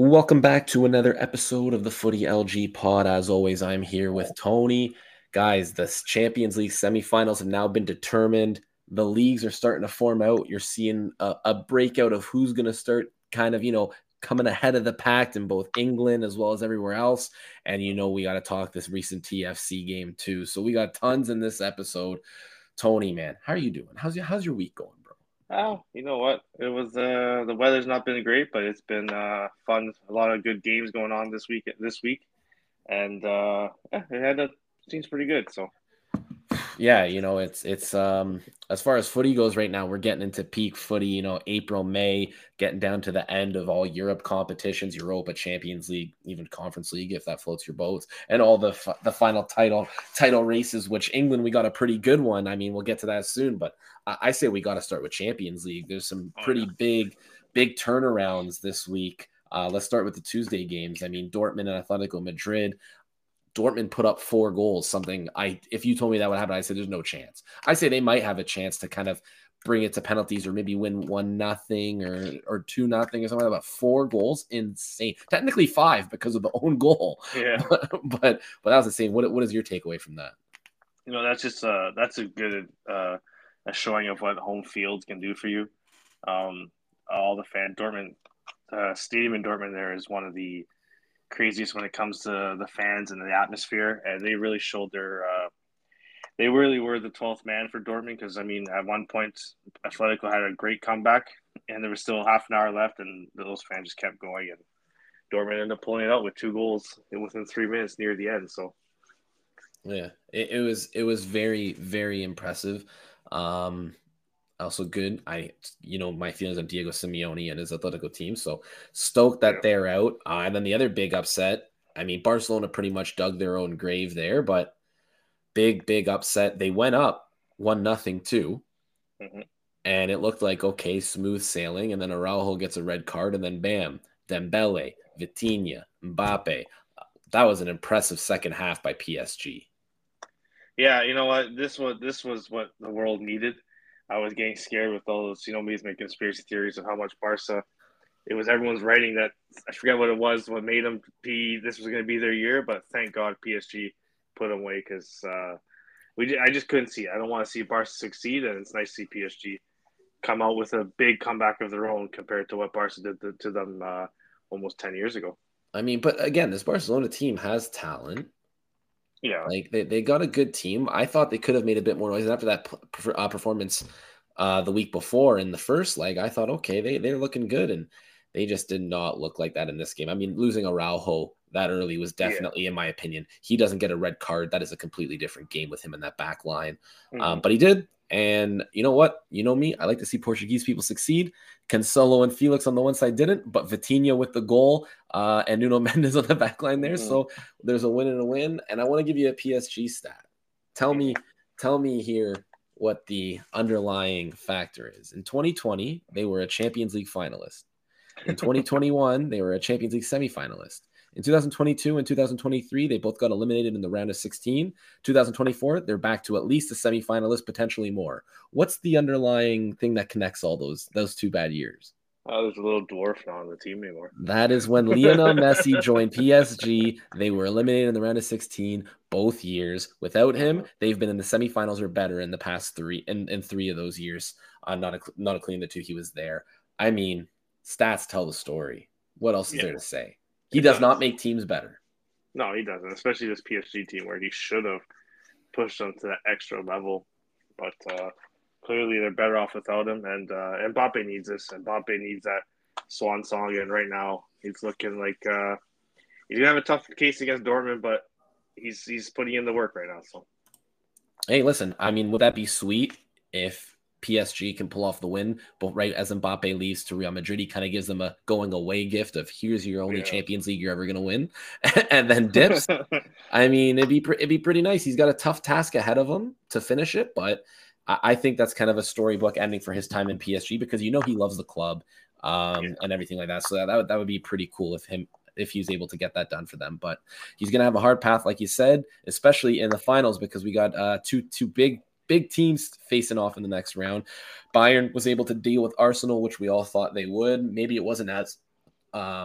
Welcome back to another episode of the Footy LG Pod. As always, I'm here with Tony. Guys, the Champions League semifinals have now been determined. The leagues are starting to form out. You're seeing a breakout of who's going to start kind of, coming ahead of the pack in both England as well as everywhere else. And, we got to talk this recent TFC game too. So we got tons in this episode. Tony, man, how are you doing? How's your week going, bro? Oh, you know what? It was the weather's not been great, but it's been fun. A lot of good games going on this week, and yeah, seems pretty good. So Yeah, it's as far as footy goes right now, we're getting into peak footy, April, May, getting down to the end of all Europe competitions, Europa, Champions League, even Conference League if that floats your boat, and all the final title races, which England we got a pretty good one. I mean, we'll get to that soon, but I say we got to start with Champions League. There's some oh pretty yeah, big turnarounds this week. Let's start with the Tuesday games. I mean, Dortmund and Atletico Madrid. Dortmund put up 4 goals, something if you told me that would happen, I said there's no chance. I say they might have a chance to kind of bring it to penalties or maybe win 1-0 or 2-0 or something like that. But 4 goals, insane. Technically 5 because of the own goal. yeah. But that was insane. What is your takeaway from that? That's a good a showing of what home fields can do for you. Um, all the fan Dortmund stadium in Dortmund there is one of the craziest when it comes to the fans and the atmosphere, and they really showed they really were the 12th man for Dortmund because, I mean, at one point, Atletico had a great comeback and there was still half an hour left, and those fans just kept going. And Dortmund ended up pulling it out with 2 goals within 3 minutes near the end. So, Yeah, it was very, very impressive. Also good. My feelings on Diego Simeone and his Atletico team. So stoked that yeah. they're out. And then the other big upset. I mean, Barcelona pretty much dug their own grave there, but big upset. They went up 1-0 too, Mm-hmm. and it looked like okay, smooth sailing. And then Araujo gets a red card, and then bam, Dembele, Vitinha, Mbappe. That was an impressive second half by PSG. Yeah, you know what? This was what the world needed. I was getting scared with all those, me making conspiracy theories of how much Barca. It was everyone's writing that I forget what it was, what made them be. This was going to be their year, but thank God PSG put them away because I just couldn't see it. I don't want to see Barca succeed, and it's nice to see PSG come out with a big comeback of their own compared to what Barca did to them almost 10 years ago. I mean, but again, this Barcelona team has talent. Yeah, Like they got a good team. I thought they could have made a bit more noise after that performance the week before in the first leg. I thought, okay, they're looking good, and they just did not look like that in this game. I mean, losing Araujo that early was yeah. definitely, in my opinion, he doesn't get a red card. That is a completely different game with him in that back line. Mm-hmm. But he did, and you know what? You know me, I like to see Portuguese people succeed. Cancelo and Felix on the one side didn't, but Vitinha with the goal and Nuno Mendes on the back line there. Mm-hmm. So there's a win and a win. And I want to give you a PSG stat. Tell me, Mm-hmm. tell me here what the underlying factor is. In 2020, they were a Champions League finalist. In 2021, they were a Champions League semifinalist. In 2022 and 2023, they both got eliminated in the round of 16. 2024, they're back to at least a semifinalist, potentially more. What's the underlying thing that connects all those 2 bad years? There's a little dwarf not on the team anymore. That is when Lionel Messi joined PSG. They were eliminated in the round of 16 both years. Without him, Mm-hmm. they've been in the semifinals or better in the past in 3 of those years. Not including the 2 he was there. I mean, stats tell the story. What else is Yeah, there to say? He it does not does. make teams better. No, he doesn't, especially this PSG team where he should have pushed them to that extra level. But clearly, they're better off without him. And Mbappe needs this. Mbappe needs that swan song. And right now, he's looking like he's gonna have a tough case against Dortmund, but he's putting in the work right now. So Hey, listen, I mean, would that be sweet if PSG can pull off the win? But right as Mbappe leaves to Real Madrid, he kind of gives them a going away gift of here's your only yeah, Champions League you're ever going to win, and then dips. I mean, it'd be pretty nice. He's got a tough task ahead of him to finish it, but I think that's kind of a storybook ending for his time in PSG because he loves the club yeah, and everything like that. So that would be pretty cool if he was able to get that done for them. But he's gonna have a hard path, like you said, especially in the finals because we got two big teams facing off in the next round. Bayern was able to deal with Arsenal, which we all thought they would. Maybe it wasn't as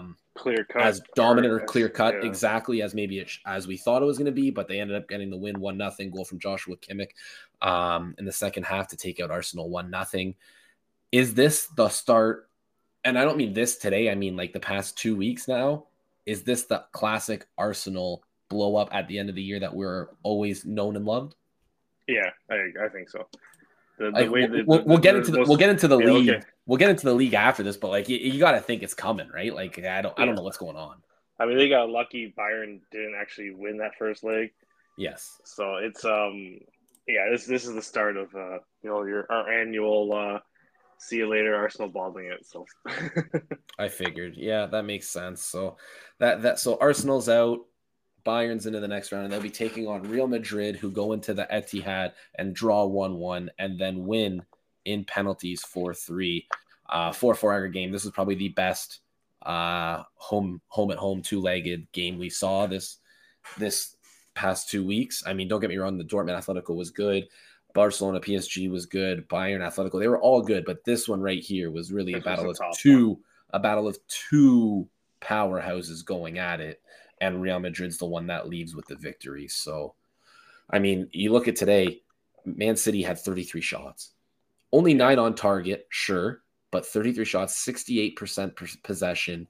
clear cut as dominant or or clear cut yeah. exactly as maybe as we thought it was going to be, but they ended up getting the win 1-0 goal from Joshua Kimmich in the second half to take out Arsenal 1-0. Is this the start? And I don't mean this today, I mean like the past 2 weeks now. Is this the classic Arsenal blow up at the end of the year that we're always known and loved? Yeah, I think so. The Like way we'll get into the most, we'll get into the yeah, league. okay. We'll get into the league after this, but like you got to think it's coming, right? Like I don't Yeah. know what's going on. I mean, they got lucky. Bayern didn't actually win that first leg, Yes, so it's yeah. This is the start of our annual see you later Arsenal balding it. So I figured. Yeah, that makes sense. So so Arsenal's out. Bayern's into the next round, and they'll be taking on Real Madrid, who go into the Etihad and draw 1-1, and then win in penalties 4-3. 4-4 aggregate game. This is probably the best home at home two-legged game we saw this past 2 weeks. I mean, don't get me wrong, the Dortmund Atletico was good. Barcelona PSG was good. Bayern Atletico, they were all good, but this one right here was really this was a tough a battle of two powerhouses going at it, and Real Madrid's the one that leaves with the victory. So, I mean, you look at today, Man City had 33 shots, only 9 on target, sure, but 33 shots, 68% possession.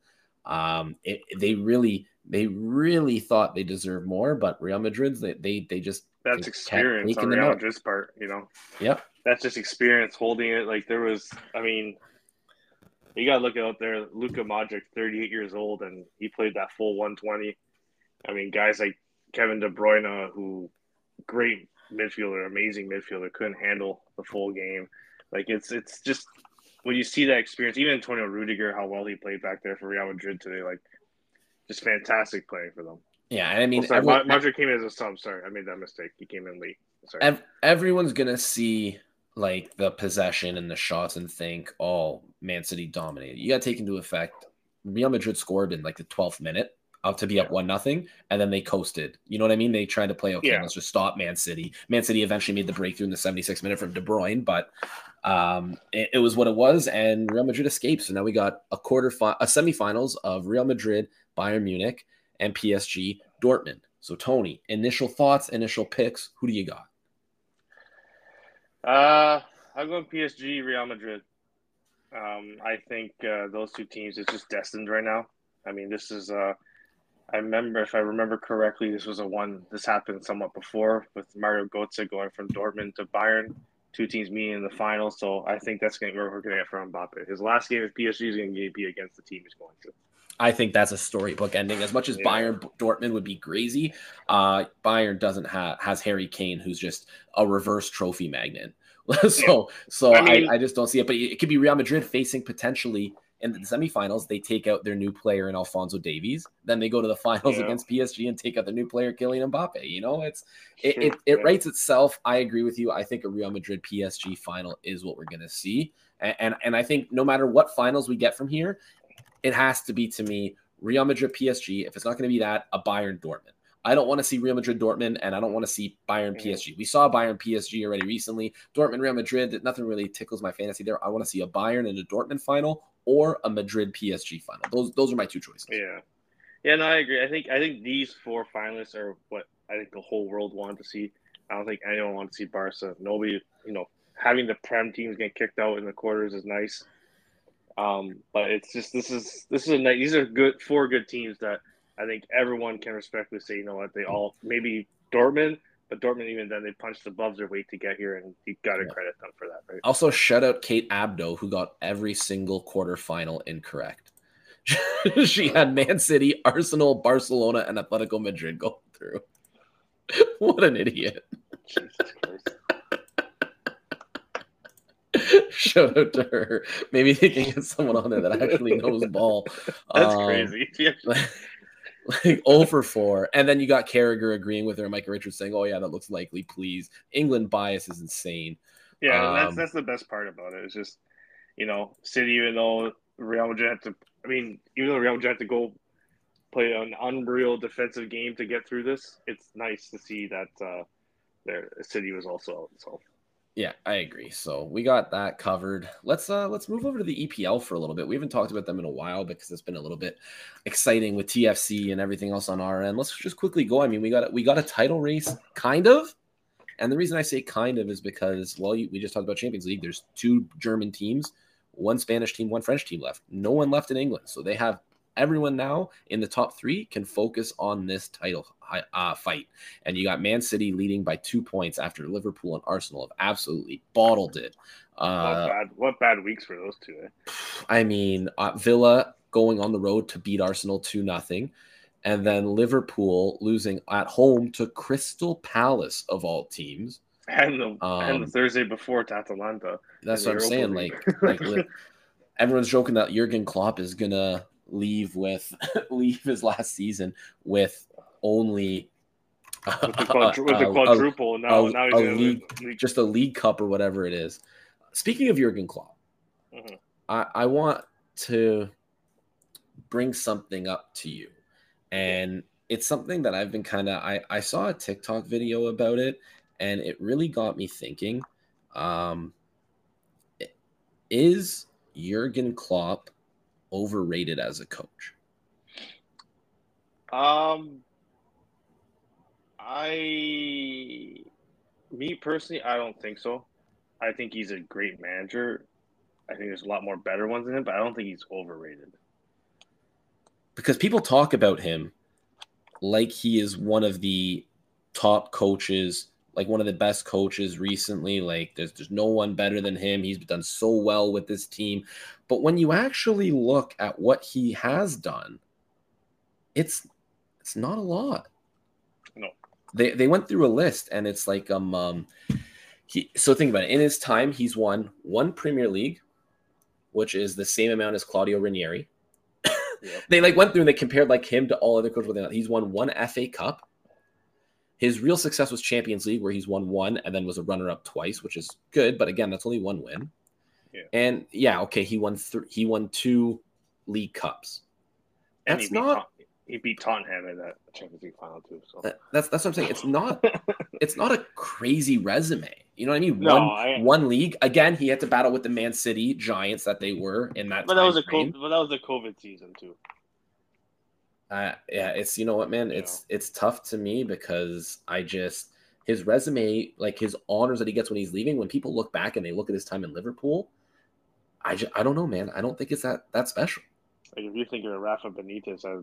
They really thought they deserved more, but Real Madrid's they just That's kept experience on taking them Real out. Madrid's part. Yep. That's just experience holding it. Like there was, I mean, you gotta look out there. Luka Modric, 38 years old, and he played that full 120. I mean, guys like Kevin De Bruyne, who great midfielder, amazing midfielder, couldn't handle the full game. Like it's just when you see that experience, even Antonio Rudiger, how well he played back there for Real Madrid today, like just fantastic playing for them. Yeah, I Oh, mean, sorry, Modric came in as a sub. Sorry, I made that mistake. He came in late. Sorry. everyone's gonna see like the possession and the shots and think, "Oh, Man City dominated." You got to take into effect Real Madrid scored in like the 12th minute up to be up Yeah. 1-0, and then they coasted. You know what I mean? They tried to play, okay, Yeah. let's just stop Man City. Man City eventually made the breakthrough in the 76th minute from De Bruyne, but it was what it was, and Real Madrid escaped. So now we got a semifinals of Real Madrid, Bayern Munich, and PSG Dortmund. So Tony, initial thoughts, initial picks. Who do you got? I'm going PSG, Real Madrid. I think those two teams is just destined right now. I mean, this is I remember, if I remember correctly, this was a one. This happened somewhat before with Mario Götze going from Dortmund to Bayern, two teams meeting in the final. So I think that's going where we're going to get from Mbappe. His last game with PSG is going to be against the team he's going to. I think that's a storybook ending. As much as Bayern Dortmund would be crazy, Bayern doesn't has Harry Kane, who's just a reverse trophy magnet. so I just don't see it. But it could be Real Madrid facing potentially in the semifinals. They take out their new player in Alphonso Davies. Then they go to the finals against PSG and take out the new player Kylian Mbappe. You know, it writes itself. I agree with you. I think a Real Madrid PSG final is what we're going to see. And I think no matter what finals we get from here, it has to be, to me, Real Madrid PSG. If it's not going to be that, a Bayern Dortmund. I don't want to see Real Madrid Dortmund, and I don't want to see Bayern PSG. We saw Bayern PSG already recently. Dortmund Real Madrid, nothing really tickles my fantasy there. I want to see a Bayern and a Dortmund final or a Madrid PSG final. Those are my two choices. Yeah, no, I agree. I think these four finalists are what I think the whole world wanted to see. I don't think anyone wanted to see Barca. Nobody, having the Prem teams get kicked out in the quarters is nice. But it's just this is a nice. These are four good teams that I think everyone can respectfully say, you know what, they all maybe Dortmund, but Dortmund even then they punched above their weight to get here, and you got to credit them for that, right? Also, shout out Kate Abdo, who got every single quarterfinal incorrect. She had Man City, Arsenal, Barcelona, and Atletico Madrid go through. What an idiot. Jesus Christ. Shout out to her. Maybe they can get someone on there that actually knows ball. That's crazy. Like 0 for 4. And then you got Carragher agreeing with her and Micah Richards saying, "Oh, yeah, that looks likely, please." England bias is insane. Yeah, that's the best part about it. It's just, City, even though Real Madrid had to, even though Real Madrid had to go play an unreal defensive game to get through this, it's nice to see that their City was also out. So Yeah, I agree. So we got that covered. Let's move over to the EPL for a little bit. We haven't talked about them in a while because it's been a little bit exciting with TFC and everything else on our end. Let's just quickly go. I mean, we got a title race, kind of. And the reason I say kind of is because, well, we just talked about Champions League. There's 2 German teams, 1 Spanish team, 1 French team left. No one left in England. So they have everyone now in the top 3 can focus on this title fight. And you got Man City leading by 2 points after Liverpool and Arsenal have absolutely bottled it. What bad weeks for those two? I mean, Villa going on the road to beat Arsenal 2-0. And then Liverpool losing at home to Crystal Palace of all teams. And the Thursday before to Atalanta. That's what I'm saying. Like everyone's joking that Jurgen Klopp is gonna leave his last season with only with the quadruple. Now he's league, just a league cup or whatever it is. Speaking of Jurgen Klopp, I want to bring something up to you. And it's something that I've been I saw a TikTok video about it, and it really got me thinking. Is Jurgen Klopp overrated as a coach? Me personally, I don't think so. I think he's a great manager. I think there's a lot more better ones than him, but I don't think he's overrated. Because people talk about him like he is one of the top coaches, like one of the best coaches recently. Like there's no one better than him. He's done so well with this team. But when you actually look at what he has done, it's not a lot. No. They went through a list, and it's like so think about it. In his time, he's won 1 Premier League, which is the same amount as Claudio Ranieri. Yep. They went through and they compared him to all other coaches. He's won 1 FA Cup. His real success was Champions League, where he's won 1 and then was a runner-up twice, which is good. But again, that's only 1 win. Yeah. And okay, he won 2 League Cups. And he beat Tottenham in that Champions League final too. So that's what I'm saying. It's not a crazy resume. You know what I mean? No, one league. Again, he had to battle with the Man City Giants that they were in that. But that was a COVID season too. Yeah, it's, you know what, man, it's tough to me because his resume, like his honors that he gets when he's leaving, when people look back and they look at his time in Liverpool, I don't know, man. I don't think it's that special. Like if you think of Rafa Benitez as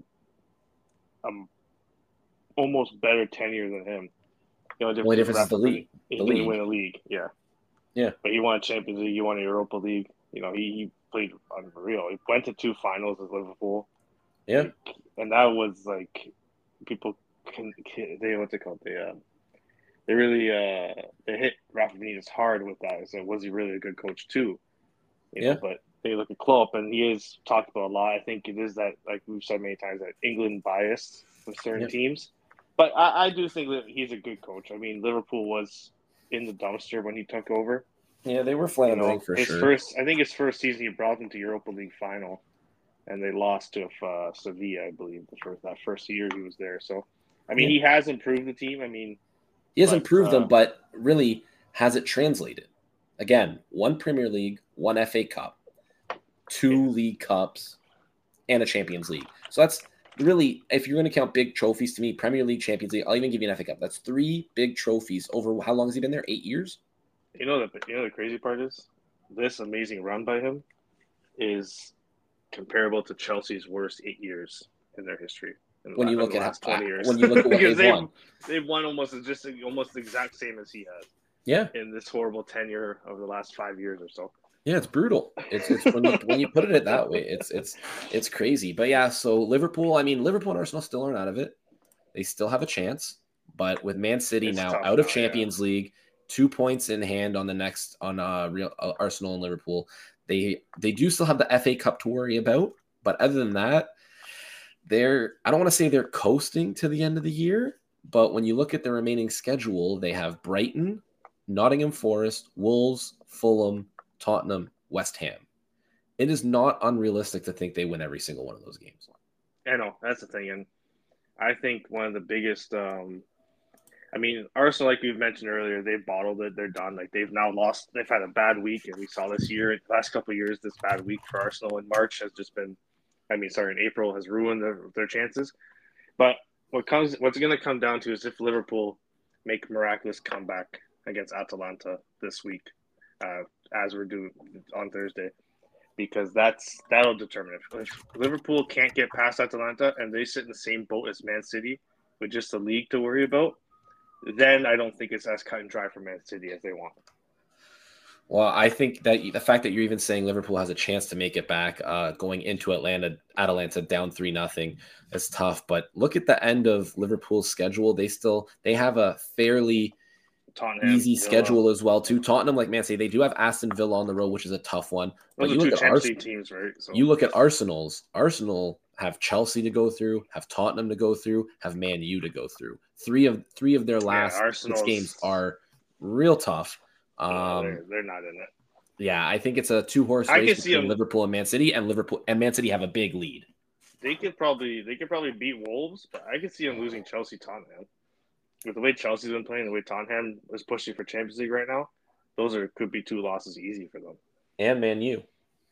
almost better tenure than him. The only difference is the league. He didn't win a league, yeah. But he won a Champions League. He won a Europa League. You know, he played unreal. He went to 2 finals with Liverpool. Yeah, and that was people what's it called? They really they hit Rafa Benitez hard with that. So was he really a good coach too? You know, but they look at Klopp, and he is talked about a lot. I think it is that, like we've said many times, that England biased with certain teams. But I do think that he's a good coach. I mean, Liverpool was in the dumpster when he took over. Yeah, they were floundering for sure. I think his first season, he brought them to Europa League final, and they lost to Sevilla, I believe, that first year he was there. So, I mean, he has improved the team. I mean, he has improved them, but really, has it translated? Again, 1 Premier League, 1 FA Cup, 2 League Cups, and a Champions League. So that's really, if you're going to count big trophies to me, Premier League, Champions League, I'll even give you an FA Cup. That's 3 big trophies over, how long has he been there? 8 years? You know the crazy part is, this amazing run by him is comparable to Chelsea's worst 8 years in their history. When you look at last 20 years, when you look at what they've won almost the exact same as he has. Yeah, in this horrible tenure over the last 5 years or so. Yeah, it's brutal. It's when you put it that way, it's crazy. But yeah, so Liverpool. I mean, Liverpool and Arsenal still aren't out of it. They still have a chance, but with Man City now out of Champions League, 2 points in hand on the next real Arsenal and Liverpool. They do still have the FA Cup to worry about, but other than that, I don't want to say they're coasting to the end of the year, but when you look at the remaining schedule, they have Brighton, Nottingham Forest, Wolves, Fulham, Tottenham, West Ham. It is not unrealistic to think they win every single one of those games. I know, that's the thing. And I think one of the biggest I mean, Arsenal, like we've mentioned earlier, they've bottled it. They're done. Like they've now lost. They've had a bad week, and we saw this year, last couple of years, this bad week for Arsenal in March has just been. I mean, sorry, in April has ruined their chances. But what's going to come down to is if Liverpool make a miraculous comeback against Atalanta this week, uh, as we're doing on Thursday, because that'll determine if Liverpool can't get past Atalanta and they sit in the same boat as Man City with just the league to worry about, then I don't think it's as cut and dry for Man City as they want. Well, I think that the fact that you're even saying Liverpool has a chance to make it back going into Atalanta down 3-0 is tough. But look at the end of Liverpool's schedule. They have a fairly easy schedule as well too. Tottenham, like Man City, they do have Aston Villa on the road, which is a tough one. But you look at Arsenal teams, right? So. You look at Arsenal have Chelsea to go through, have Tottenham to go through, have Man U to go through. Three of their last 6 games are real tough. They're not in it. Yeah, I think it's a 2-horse race between Liverpool and Man City, and Liverpool and Man City have a big lead. They could probably beat Wolves, but I could see them losing Chelsea-Tottenham. With the way Chelsea's been playing, the way Tottenham is pushing for Champions League right now, could be 2 losses easy for them. And Man U.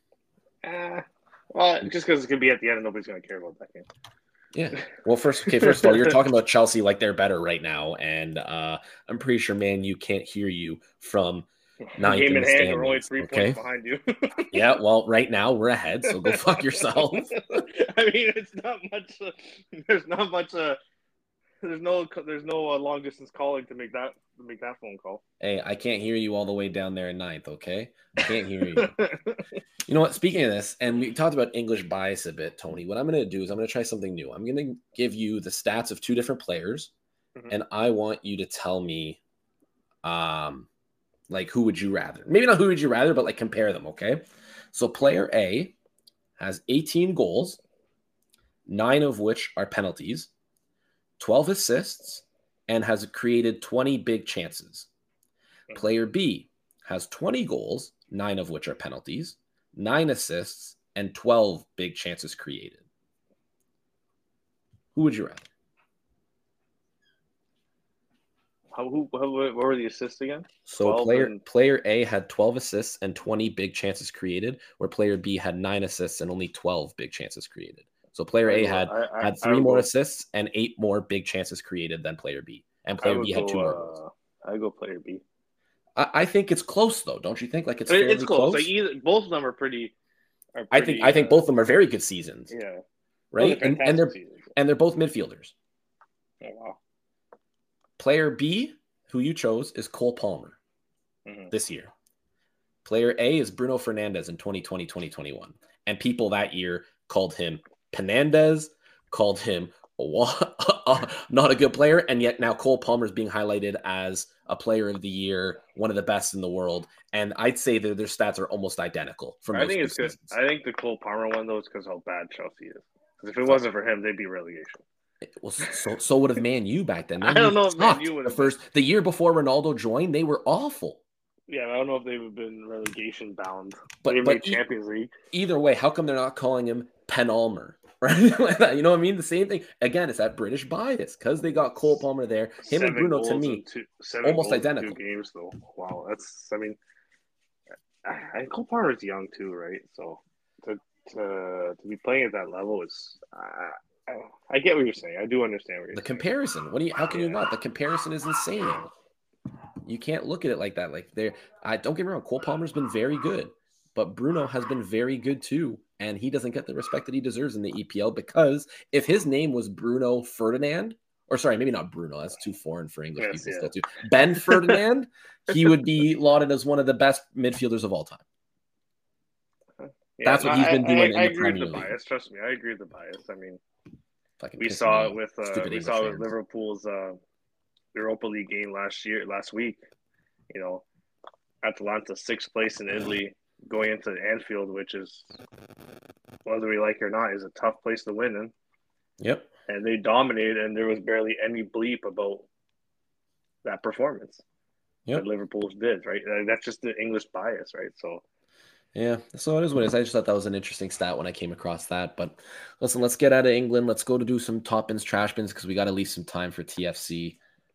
Well, just because it could be at the end, nobody's going to care about that game. Yeah. Well, first of all, you're talking about Chelsea like they're better right now, and I'm pretty sure Man U can't hear you from ninth game in the hand. We're only 3 points behind you. Yeah. Well, right now we're ahead, so go fuck yourself. I mean, it's not much. There's not much. There's no long distance calling to make that phone call. Hey, I can't hear you all the way down there in ninth. Okay, I can't hear you. You know what? Speaking of this, and we talked about English bias a bit, Tony. What I'm going to do is I'm going to try something new. I'm going to give you the stats of 2 different players, and I want you to tell me, like who would you rather? Maybe not who would you rather, but like compare them. Okay. So player A has 18 goals, 9 of which are penalties, 12 assists, and has created 20 big chances. Player B has 20 goals, 9 of which are penalties, 9 assists, and 12 big chances created. Who would you rather? What were the assists again? So player A had 12 assists and 20 big chances created, where player B had 9 assists and only 12 big chances created. So player A had 3 more assists and 8 more big chances created than player B. And player B had 2 more goals. I go player B. I think it's close though, don't you think? Like it's close. Like both of them are pretty. I think both of them are very good seasons. Yeah. Right, and they're both midfielders. Oh wow. Player B, who you chose, is Cole Palmer this year. Player A is Bruno Fernandes in 2020-2021. And people that year called him Penandez, called him not a good player, and yet now Cole Palmer is being highlighted as a player of the year, one of the best in the world. And I'd say that their stats are almost identical. I think it's good. I think the Cole Palmer one, though, is because how bad Chelsea is. Because if it wasn't for him, they'd be relegation. Well, so would have Man U back then. I don't know if Man U would have. The year before Ronaldo joined, they were awful. Yeah, I don't know if they would have been relegation bound. But Champions League. Either way, how come they're not calling him Penalmer? Right? You know what I mean? The same thing. Again, it's that British bias because they got Cole Palmer there. Him and Bruno, to me, almost identical. 2 games, though. Wow, Cole Palmer is young too, right? So to be playing at that level is. I get what you're saying. I do understand what you're saying. The comparison. How can you not? The comparison is insane. You can't look at it like that. Like don't get me wrong. Cole Palmer's been very good, but Bruno has been very good too, and he doesn't get the respect that he deserves in the EPL because if his name was Bruno Ferdinand, or sorry, maybe not Bruno. That's too foreign for English people still too. Ben Ferdinand, he would be lauded as one of the best midfielders of all time. Yeah, that's what he's been doing. I agree with the bias. Trust me, I agree with the bias. I mean. We saw it with Liverpool's Europa League game last week. You know, Atalanta 6th place in Italy going into Anfield, which is, whether we like it or not, is a tough place to win in. Yep. And they dominated, and there was barely any bleep about that performance that Liverpool did, right? That's just the English bias, right? So. Yeah, so it is what it is. I just thought that was an interesting stat when I came across that. But listen, let's get out of England. Let's go to do some top bins, trash bins, because we got to leave some time for TFC.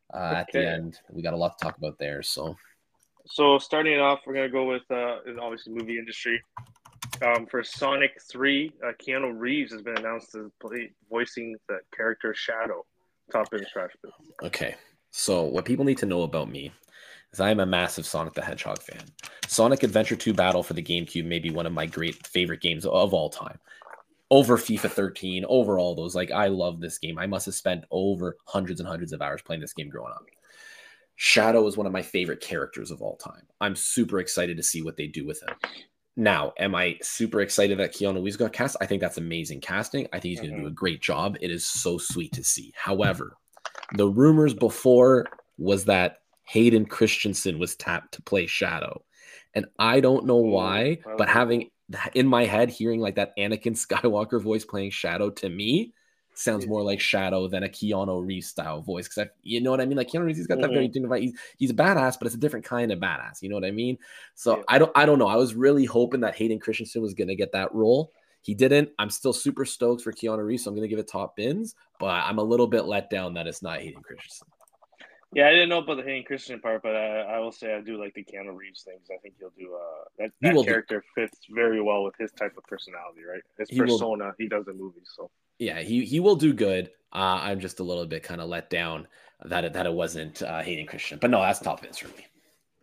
at the Okay. end. We got a lot to talk about there. So So starting it off, we're gonna go with obviously movie industry. For Sonic 3, Keanu Reeves has been announced as voicing the character Shadow. Top bins, trash bins. okay. So what people need to know about me is I am a massive Sonic the Hedgehog fan. Sonic Adventure 2 Battle for the GameCube may be one of my great favorite games of all time. Over FIFA 13, over all those. Like, I love this game. I must have spent over hundreds and hundreds of hours playing this game growing up. Shadow is one of my favorite characters of all time. I'm super excited to see what they do with him. Now, am I super excited that Keanu Reeves got cast? I think that's amazing casting. I think he's going to do a great job. It is so sweet to see. However, the rumors before was that Hayden Christensen was tapped to play Shadow. And I don't know why, but having in my head, hearing like that Anakin Skywalker voice playing Shadow to me sounds more like Shadow than a Keanu Reeves style voice. Because you know what I mean? Like Keanu Reeves, he's got that very dignified. He's a badass, but it's a different kind of badass. You know what I mean? So I don't know. I was really hoping that Hayden Christensen was going to get that role. He didn't. I'm still super stoked for Keanu Reeves, so I'm going to give it top bins. But I'm a little bit let down that it's not Hayden Christensen. Yeah, I didn't know about the Hayden Christensen part, but I will say I do like the Keanu Reeves things. I think he'll do that character fits very well with his type of personality, right? His persona he does in movies. So yeah, he will do good. I'm just a little bit kind of let down that it wasn't Hayden Christensen, but no, that's top bins for me.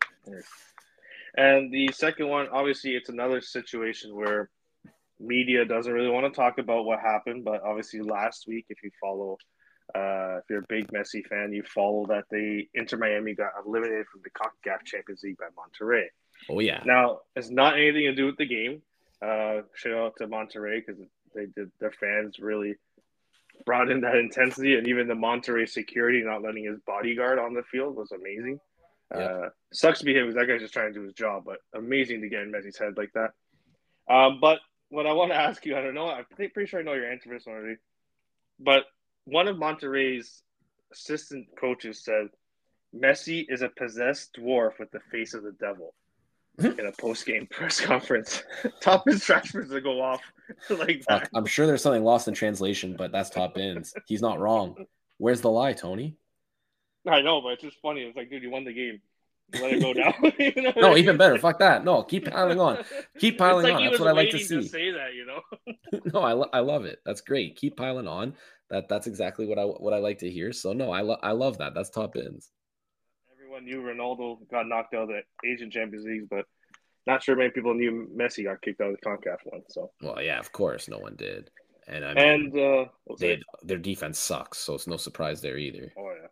And the second one, obviously, it's another situation where media doesn't really want to talk about what happened, but obviously last week, if you follow. If you're a big Messi fan, you follow that Inter Miami got eliminated from the CONCACAF Champions League by Monterrey. Oh yeah. Now it's not anything to do with the game. Shout out to Monterrey because their fans really brought in that intensity, and even the Monterrey security not letting his bodyguard on the field was amazing. Sucks to be him because that guy's just trying to do his job, but amazing to get in Messi's head like that. But what I want to ask you, I don't know, I'm pretty sure I know your answer for this already, but one of Monterrey's assistant coaches said Messi is a possessed dwarf with the face of the devil in a post-game press conference. Top bins, trash bins to go off like that. I'm sure there's something lost in translation, but that's top bins. He's not wrong. Where's the lie, Tony? I know, but it's just funny. It's like, dude, you won the game. Let it go down. You know no, even better. Fuck that. No, keep piling on. Keep piling on. That's what I like to see. To say that, you know. No, I love it. That's great. Keep piling on. That's exactly what I like to hear. So no, I love that. That's top bins. Everyone knew Ronaldo got knocked out of the Asian Champions League, but not sure many people knew Messi got kicked out of the CONCACAF one. So well, yeah, of course, no one did. And I mean, their defense sucks, so it's no surprise there either. Oh yeah.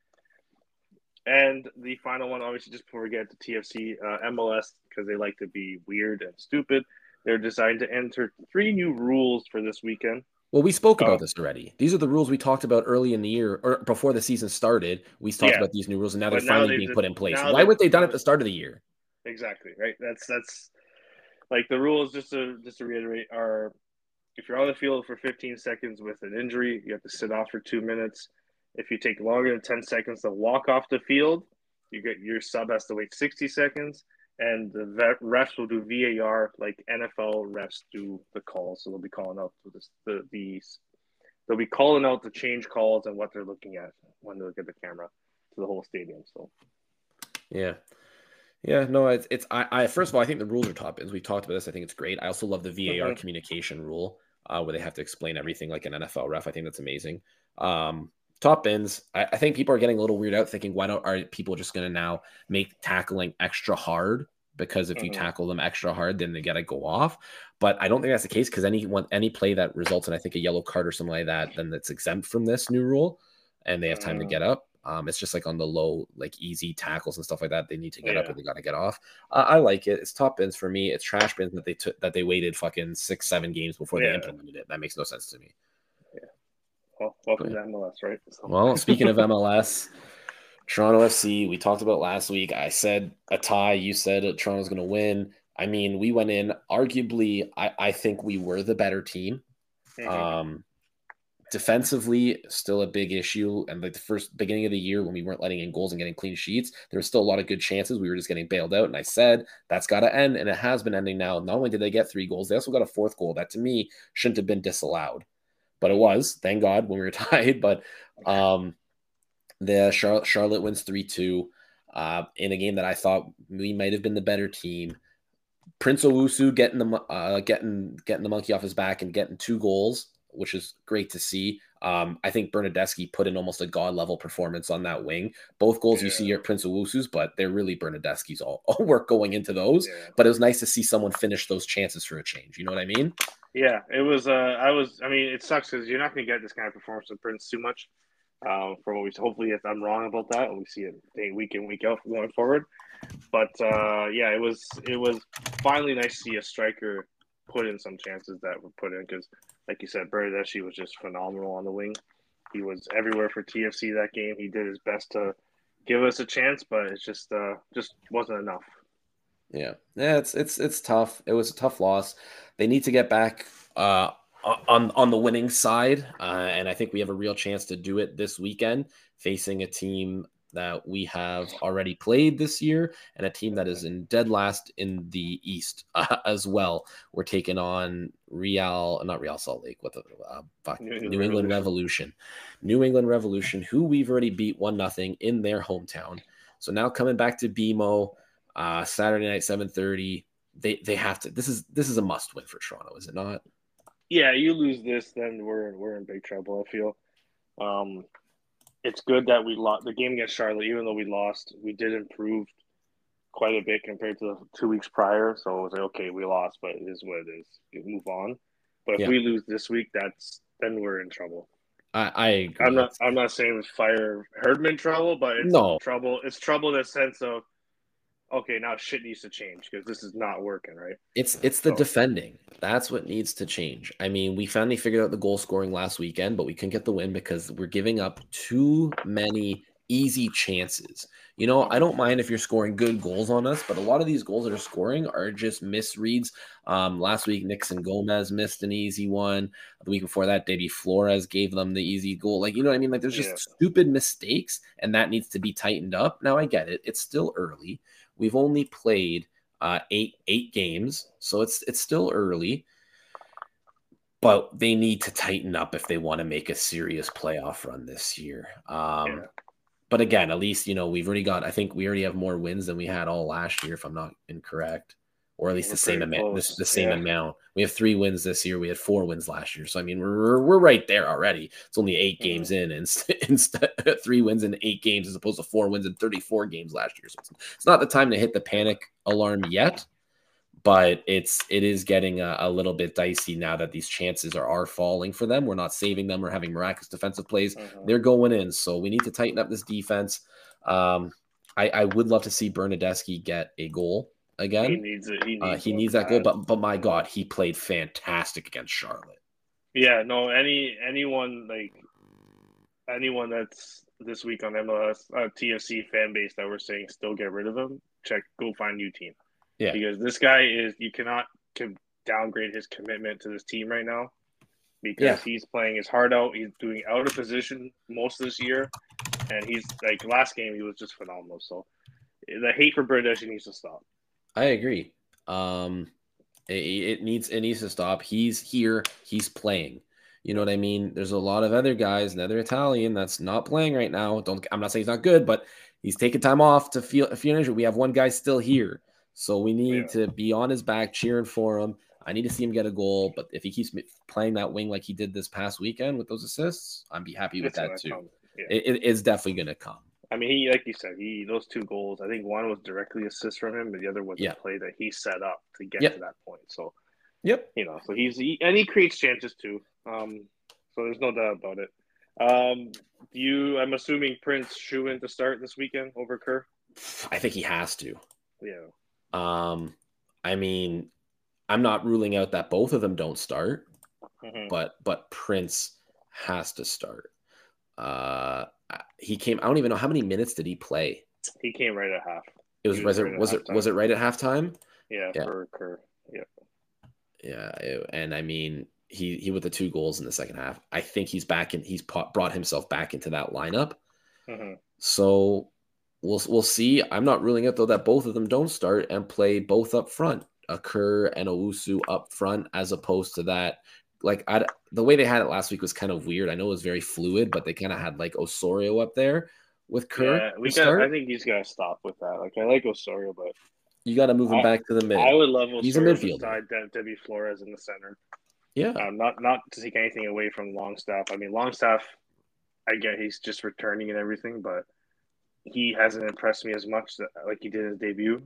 And the final one, obviously, just before we get to TFC, MLS, because they like to be weird and stupid, they're deciding to enter 3 new rules for this weekend. Well, we spoke about this already. These are the rules we talked about early in the year or before the season started. We talked about these new rules, and now they're finally being put in place. Why would they done it at the start of the year? Exactly, right? That's like the rules, just to reiterate, are if you're on the field for 15 seconds with an injury, you have to sit off for 2 minutes. If you take longer than 10 seconds to walk off the field, your sub has to wait 60 seconds, and the refs will do VAR like NFL refs do the calls. So they'll be calling out they'll be calling out the change calls and what they're looking at when they look at the camera to the whole stadium. So yeah. No, I first of all, I think the rules are top bins. We talked about this. I think it's great. I also love the VAR communication rule where they have to explain everything like an NFL ref. I think that's amazing. Top bins. I think people are getting a little weird out thinking, are people just going to now make tackling extra hard? Because if you tackle them extra hard, then they got to go off. But I don't think that's the case because any play that results in, I think, a yellow card or something like that, then that's exempt from this new rule and they have time to get up. It's just like on the low, like easy tackles and stuff like that. They need to get up or they got to get off. I like it. It's top bins for me. It's trash bins that they waited fucking 6-7 games before they implemented it. That makes no sense to me. Well, welcome to MLS, right? So. Well, speaking of MLS, Toronto FC, we talked about last week. I said a tie. You said Toronto's going to win. I mean, we went in. Arguably, I think we were the better team. Defensively, still a big issue. And like the first beginning of the year when we weren't letting in goals and getting clean sheets, there was still a lot of good chances. We were just getting bailed out. And I said, that's got to end. And it has been ending now. Not only did they get 3 goals, they also got a 4th goal. That to me shouldn't have been disallowed. But it was, thank God, when we were tied. But The Charlotte wins 3-2 in a game that I thought we might have been the better team. Prince Owusu getting the monkey off his back and getting 2 goals, which is great to see. I think Bernadeschi put in almost a god level performance on that wing. Both goals you see are Prince Owusu's, but they're really Bernadeschi's all work going into those. Yeah. But it was nice to see someone finish those chances for a change. You know what I mean? Yeah, it was. I mean, it sucks because you're not going to get this kind of performance from Prince too much. For what we hopefully, if I'm wrong about that, we see it week in week out going forward. But yeah, it was finally nice to see a striker put in some chances that were put in because, like you said, Bernadeschi was just phenomenal on the wing. He was everywhere for TFC that game. He did his best to give us a chance, but it's just wasn't enough. Yeah, it's tough. It was a tough loss. They need to get back on the winning side, and I think we have a real chance to do it this weekend, facing a team that we have already played this year and a team that is in dead last in the East as well. We're taking on not Real Salt Lake, New England Revolution. New England Revolution, who we've already beat 1-0 in their hometown. So now coming back to BMO, Saturday night, 7:30. They have to. This is a must win for Toronto, is it not? Yeah, you lose this, then we're in big trouble. I feel. It's good that we lost the game against Charlotte. Even though we lost, we did improve quite a bit compared to the 2 weeks prior. So it was like, okay, we lost, but it is what it is. You move on. But if we lose this week, then we're in trouble. I agree. I'm not saying fire Herdman trouble, but it's trouble. It's trouble in the sense of, okay, now shit needs to change because this is not working, right? It's the defending. That's what needs to change. I mean, we finally figured out the goal scoring last weekend, but we couldn't get the win because we're giving up too many easy chances. You know, I don't mind if you're scoring good goals on us, but a lot of these goals that are scoring are just misreads. Last week, Nixon Gomez missed an easy one. The week before that, Davy Flores gave them the easy goal. Like, you know what I mean? Like, there's just stupid mistakes, and that needs to be tightened up. Now, I get it. It's still early. We've only played eight games, so it's still early. But they need to tighten up if they want to make a serious playoff run this year. But again, at least, you know, I think we already have more wins than we had all last year, if I'm not incorrect, or at least the same amount. The same amount. We have 3 wins this year. We had 4 wins last year. So I mean, we're right there already. It's only 8 games in, and instead 3 wins in 8 games as opposed to 4 wins in 34 games last year. So it's not the time to hit the panic alarm yet. But it is getting a little bit dicey now that these chances are falling for them. We're not saving them or having miraculous defensive plays. They're going in. So we need to tighten up this defense. I would love to see Bernadeschi get a goal again. He needs it. He needs that goal. But my God, he played fantastic against Charlotte. Yeah, no, anyone that's this week on MLS TFC fan base that we're saying still get rid of him, go find new team. Yeah, because this guy you cannot downgrade his commitment to this team right now because he's playing his heart out. He's doing out of position most of this year, and he's like last game he was just phenomenal. So the hate for Bernadeschi needs to stop. I agree. It needs to stop. He's here. He's playing. You know what I mean? There's a lot of other guys, another Italian that's not playing right now. I'm not saying he's not good, but he's taking time off to feel injured. We have one guy still here. So we need to be on his back, cheering for him. I need to see him get a goal, but if he keeps playing that wing like he did this past weekend with those assists, I'd be happy with that too. Yeah. It's definitely going to come. I mean, like you said, those 2 goals, I think one was directly assist from him, but the other was a play that he set up to get to that point. So, you know, so he creates chances too. So there's no doubt about it. I'm assuming Prince Schumann to start this weekend over Kerr? I think he has to. Yeah. I mean, I'm not ruling out that both of them don't start, but Prince has to start. He came. I don't even know how many minutes did he play. He came right at half. Was it right at halftime? Yeah. For Kerr. Yeah. Yeah, and I mean, he with the 2 goals in the second half. I think he's back and he's brought himself back into that lineup. So. We'll see. I'm not ruling out, though, that both of them don't start and play both up front, Kerr and Owusu up front, as opposed to that. Like, the way they had it last week was kind of weird. I know it was very fluid, but they kind of had, like, Osorio up there. with Kerr Yeah, to we got. I start. think he's got to stop with that. Like, I like Osorio, but You got to move him I back to the I mid. would love He's a Osorio midfielder. beside Debbie Flores in the center. Yeah. Not to take anything away from Longstaff. I mean, Longstaff, I get he's just returning and everything, but he hasn't impressed me as much like he did in his debut.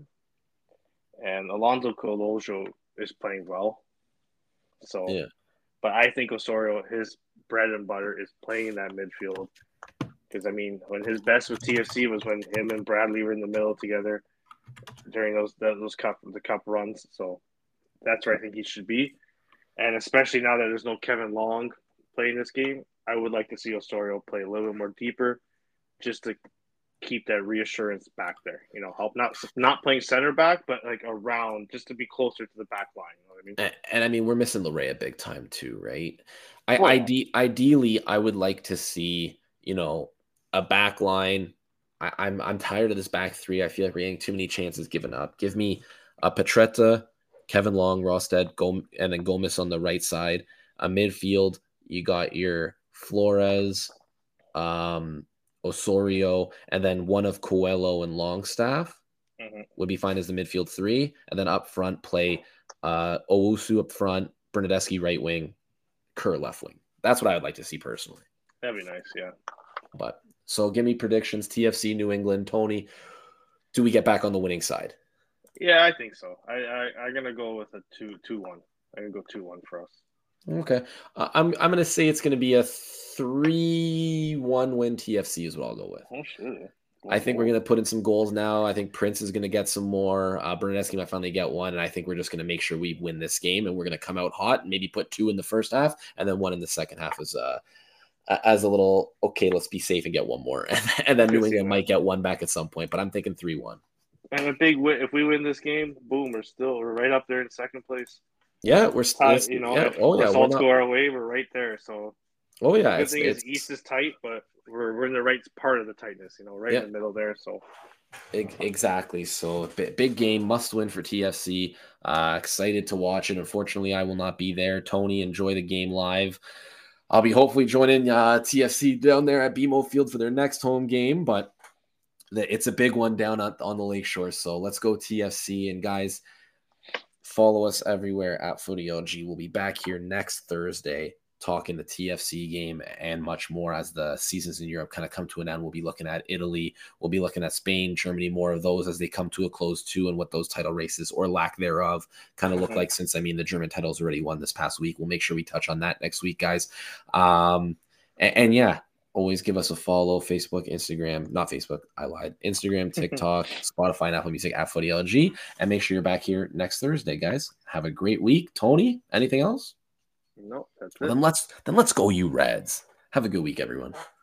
And Alonso Colojo is playing well. So, Yeah. but I think Osorio, his bread and butter is playing in that midfield. Because I mean, when his best with TFC was when him and Bradley were in the middle together during the cup runs. So that's where I think he should be. And especially now that there's no Kevin Long playing this game, I would like to see Osorio play a little bit more deeper, just to keep that reassurance back there. You know, help not playing center back, but like around, just to be closer to the back line. You know what I mean? And I mean, we're missing Larea big time too, right? Oh yeah, Ideally, I would like to see, a back line. I'm tired of this back three. I feel like we're getting too many chances given up. Give me a Petretta, Kevin Long, Rosted, and then Gomez on the right side. A midfield, you got your Flores, um, Osorio, and then one of Coelho and Longstaff mm-hmm. would be fine as the midfield three. And then up front, play Owusu up front, Bernadeschi right wing, Kerr left wing. That's what I would like to see personally. That'd be nice. Yeah. But so give me predictions. TFC, New England, Tony. Do we get back on the winning side? Yeah, I think so. I'm gonna go with a 2-1. I'm gonna go 2-1 for us. Okay. I'm gonna say it's gonna be a 3-1 win TFC is what I'll go with. Oh shit. I think we're going to put in some goals now. I think Prince is going to get some more. Bernadeschi might finally get one. And I think we're just going to make sure we win this game. And we're going to come out hot and maybe put 2 in the first half and then 1 in the second half as a little, okay, let's be safe and get one more. And then New England might get one back at some point. But I'm thinking 3-1. And a big win. If we win this game, boom, we're right up there in second place. Yeah, we're still, if results go our way, we're right there. So, yeah, the good thing is East is tight, but we're in the right part of the tightness, right in the middle there. So, exactly. So, big game, must win for TFC. Excited to watch it. Unfortunately, I will not be there. Tony, enjoy the game live. I'll be hopefully joining TFC down there at BMO Field for their next home game, but it's a big one down on the Lakeshore. So let's go TFC. And guys, follow us everywhere at FootyLG. We'll be back here next Thursday talking the TFC game and much more as the seasons in Europe kind of come to an end. We'll be looking at Italy. We'll be looking at Spain, Germany, more of those as they come to a close too, and what those title races or lack thereof kind of look like since, the German title's already won this past week. We'll make sure we touch on that next week, guys. And yeah, always give us a follow. Facebook, Instagram, not Facebook, I lied. Instagram, TikTok, Spotify, and Apple Music at FootyLG. And make sure you're back here next Thursday, guys. Have a great week. Tony, anything else? No, that's it. Well, then let's go, you Reds. Have a good week, everyone.